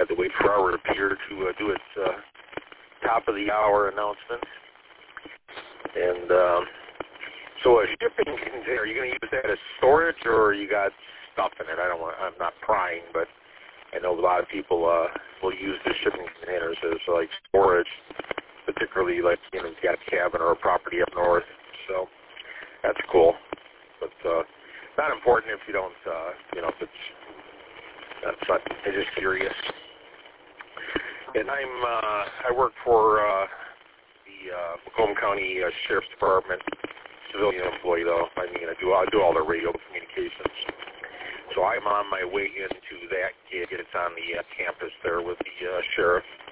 had to wait for our repeater to do its top of the hour announcement. And so a shipping container, are you going to use that as storage, or you got stuff in it? I'm not prying, but I know a lot of people will use the shipping containers as like storage, particularly like, you know, if you got a cabin or a property up north. So that's cool. But not important if you don't, you know, if it's, I'm just curious. And I work for the Macomb County Sheriff's Department, civilian employee though. I mean, I do all the radio communications. So I'm on my way into that gig. It's on the campus there with the sheriff.